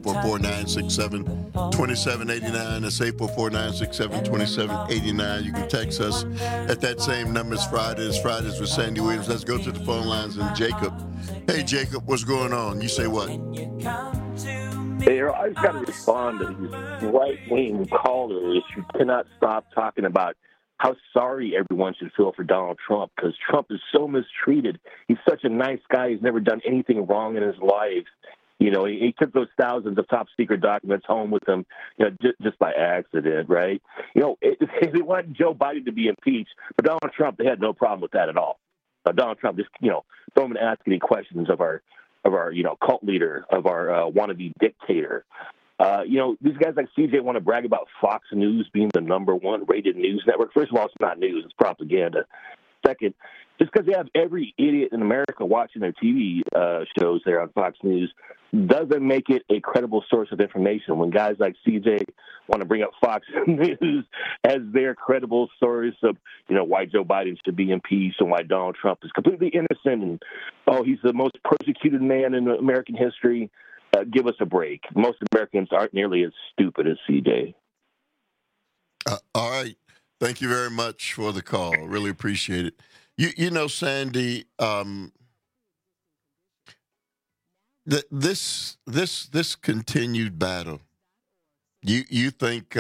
844-967-2789. That's 844-967-2789. You can text us at that same number. It's Fridays with Sandy Williams. Let's go to the phone lines and Jacob. Hey, Jacob, what's going on? You say what? Hey, Earl, I just got to respond to these right-wing callers who cannot stop talking about how sorry everyone should feel for Donald Trump, because Trump is so mistreated. He's such a nice guy. He's never done anything wrong in his life. You know, he took those thousands of top-secret documents home with him, you know, just by accident, right? You know, they wanted Joe Biden to be impeached, but Donald Trump, they had no problem with that at all. Donald Trump just, you know, don't even ask any questions of our you know, cult leader, of our wannabe dictator. You know, these guys like CJ want to brag about Fox News being the #1 rated news network. First of all, it's not news, it's propaganda. Second, just because they have every idiot in America watching their TV shows there on Fox News doesn't make it a credible source of information. When guys like CJ want to bring up Fox News as their credible source of, you know, why Joe Biden should be impeached and why Donald Trump is completely innocent and, oh, he's the most persecuted man in American history. Give us a break. Most Americans aren't nearly as stupid as CJ. All right. Thank you very much for the call. Really appreciate it. You know, Sandy, this continued battle, you think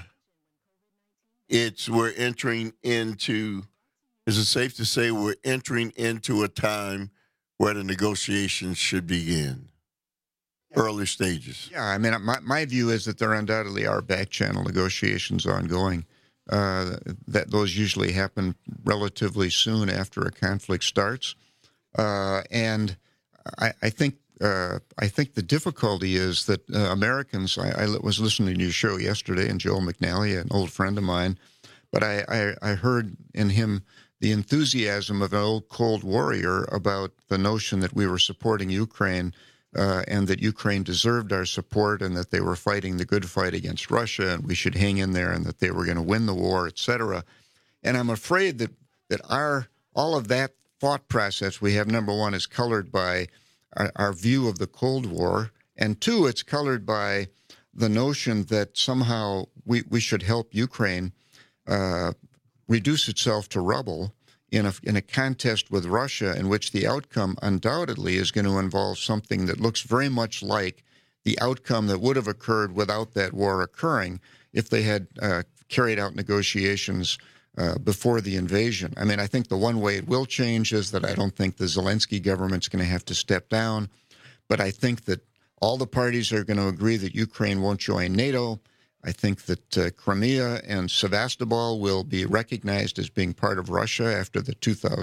we're entering into, is it safe to say we're entering into a time where the negotiations should begin? Early stages. Yeah, I mean, my view is that there undoubtedly are back-channel negotiations ongoing. That those usually happen relatively soon after a conflict starts, and I think the difficulty is that Americans. I was listening to your show yesterday, and Joel McNally, an old friend of mine, but I heard in him the enthusiasm of an old Cold Warrior about the notion that we were supporting Ukraine. And that Ukraine deserved our support, and that they were fighting the good fight against Russia, and we should hang in there, and that they were going to win the war, etc. And I'm afraid that all of that thought process we have, number one, is colored by our view of the Cold War, and two, it's colored by the notion that somehow we should help Ukraine reduce itself to rubble in a contest with Russia, in which the outcome undoubtedly is going to involve something that looks very much like the outcome that would have occurred without that war occurring if they had carried out negotiations before the invasion. I mean, I think the one way it will change is that I don't think the Zelensky government's going to have to step down, but I think that all the parties are going to agree that Ukraine won't join NATO. I think that Crimea and Sevastopol will be recognized as being part of Russia after the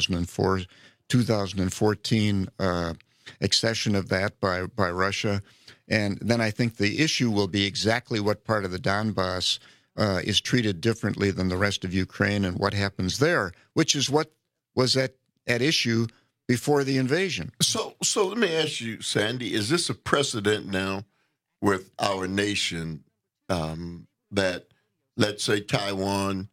2014 accession of that by Russia. And then I think the issue will be exactly what part of the Donbass is treated differently than the rest of Ukraine and what happens there, which is what was at issue before the invasion. So let me ask you, Sandy, is this a precedent now with our nation that, let's say, Taiwan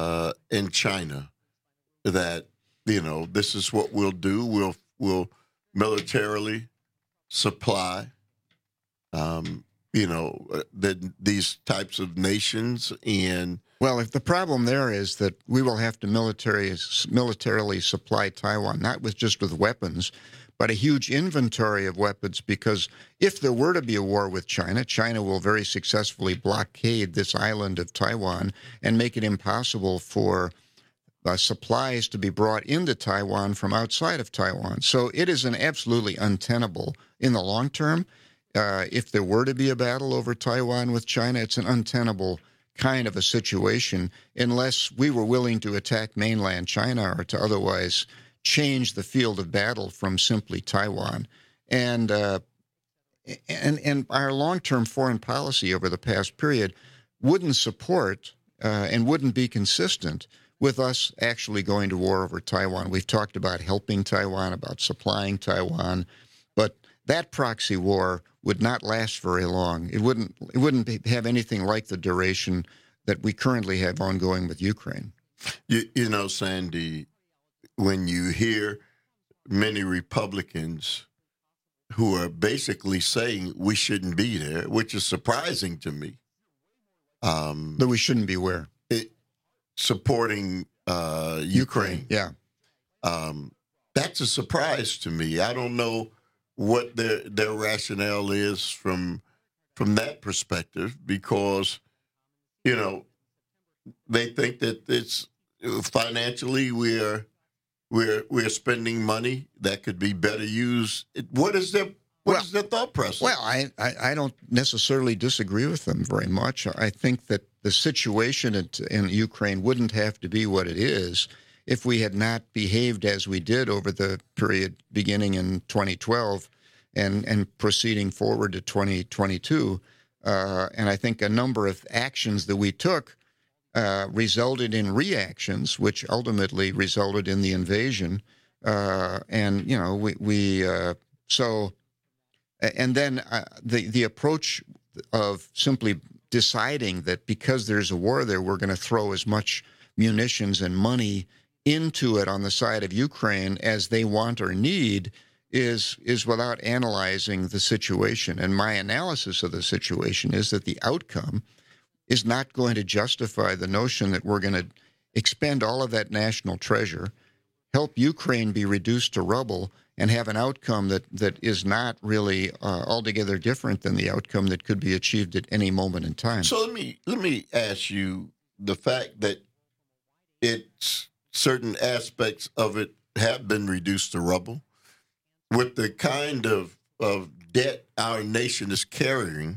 and China, that, you know, this is what we'll do. We'll militarily supply, these types of nations. And well, if the problem there is that we will have to militarily supply Taiwan, not just with weapons, but a huge inventory of weapons, because if there were to be a war with China, China will very successfully blockade this island of Taiwan and make it impossible for supplies to be brought into Taiwan from outside of Taiwan. So it is an absolutely untenable in the long term. If there were to be a battle over Taiwan with China, it's an untenable kind of a situation unless we were willing to attack mainland China or to otherwise change the field of battle from simply Taiwan. And our long-term foreign policy over the past period wouldn't support and wouldn't be consistent with us actually going to war over Taiwan. We've talked about helping Taiwan, about supplying Taiwan, but that proxy war would not last very long. It wouldn't have anything like the duration that we currently have ongoing with Ukraine. You know, Sandy, when you hear many Republicans who are basically saying we shouldn't be there, which is surprising to me. That we shouldn't be where? Supporting Ukraine. Yeah. That's a surprise to me. I don't know what their rationale is from that perspective, because, you know, they think that it's financially we're spending money that could be better used. What is their thought process? Well, I don't necessarily disagree with them very much. I think that the situation in Ukraine wouldn't have to be what it is if we had not behaved as we did over the period beginning in 2012 and proceeding forward to 2022. And I think a number of actions that we took resulted in reactions, which ultimately resulted in the invasion. And, you know, and then the approach of simply deciding that because there's a war there, we're going to throw as much munitions and money into it on the side of Ukraine as they want or need is without analyzing the situation. And my analysis of the situation is that the outcome is not going to justify the notion that we're going to expend all of that national treasure, help Ukraine be reduced to rubble, and have an outcome that is not really altogether different than the outcome that could be achieved at any moment in time. So let me ask you, the fact that certain aspects of it have been reduced to rubble, with the kind of debt our nation is carrying,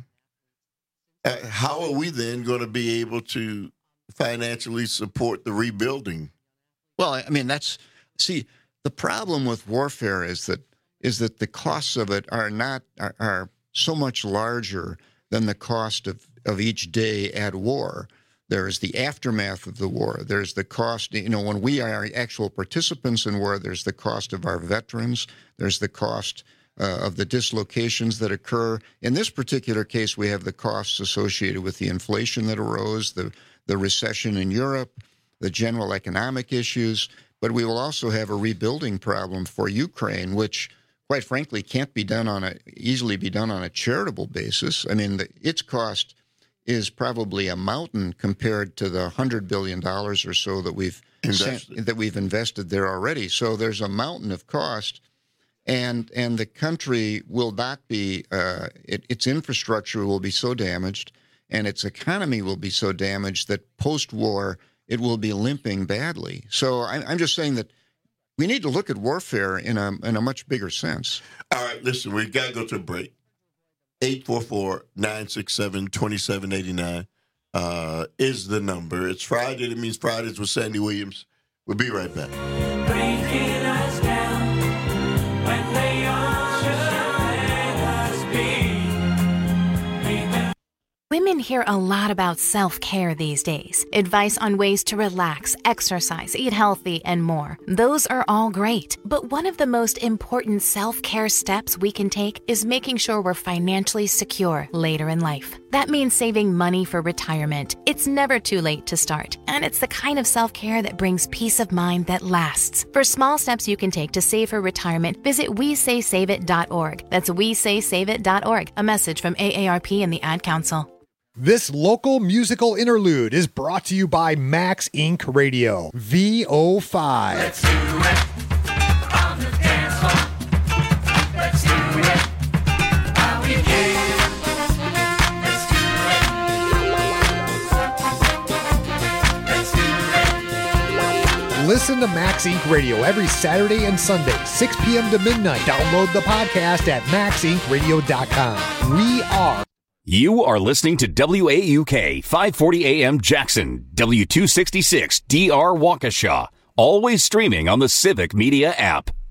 how are we then going to be able to financially support the rebuilding? Well, I mean, the problem with warfare is that the costs of it are so much larger than the cost of each day at war. There is the aftermath of the war. There's the cost, when we are actual participants in war, there's the cost of our veterans. There's the cost of the dislocations that occur. In this particular case, we have the costs associated with the inflation that arose, the recession in Europe, the general economic issues. But we will also have a rebuilding problem for Ukraine, which, quite frankly, can't easily be done on a charitable basis. I mean, its cost is probably a mountain compared to the $100 billion or so that we've invested there already. So there's a mountain of cost, and the country will not be its infrastructure will be so damaged, and its economy will be so damaged that post-war it will be limping badly. So I'm just saying that we need to look at warfare in a much bigger sense. All right, listen, we've got to go to a break. 844-967-2789 is the number. It's Friday. That means Fridays with Sandy Williams. We'll be right back. Breaking us down when they all should let us be. Women hear a lot about self-care these days. Advice on ways to relax, exercise, eat healthy, and more. Those are all great. But one of the most important self-care steps we can take is making sure we're financially secure later in life. That means saving money for retirement. It's never too late to start, and it's the kind of self-care that brings peace of mind that lasts. For small steps you can take to save for retirement, visit WeSaySaveIt.org. That's WeSaySaveIt.org. A message from AARP and the Ad Council. This local musical interlude is brought to you by Max Inc. Radio, VO5. Let's do it on the dance floor. Let's do it how we can. Let's do it. Let's do it. Listen to Max Inc. Radio every Saturday and Sunday, 6 p.m. to midnight. Download the podcast at maxincradio.com. We are... You are listening to WAUK 540 AM Jackson, W266 DR Waukesha, always streaming on the Civic Media app.